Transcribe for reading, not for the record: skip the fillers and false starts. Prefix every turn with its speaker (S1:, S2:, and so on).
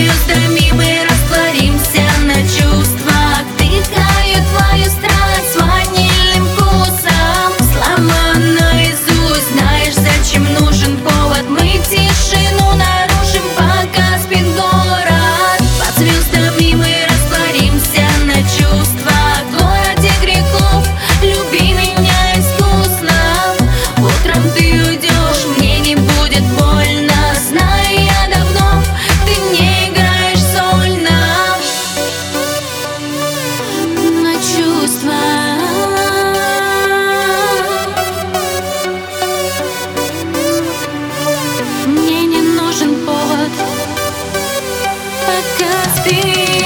S1: звездами мы растворимся на чувствах, вдыхаю твою страсть с ванильным вкусом. Слова наизусть, знаешь, зачем нужен повод? Мы тишину нарушим, пока спит город. Под звездами мы растворимся на чувствах, в городе грехов. Люби меня искусно, утром ты уйдешь, мне не будет больно. Знаю я давно, ты не играешь сольно. На чувства мне не нужен повод, пока спишь.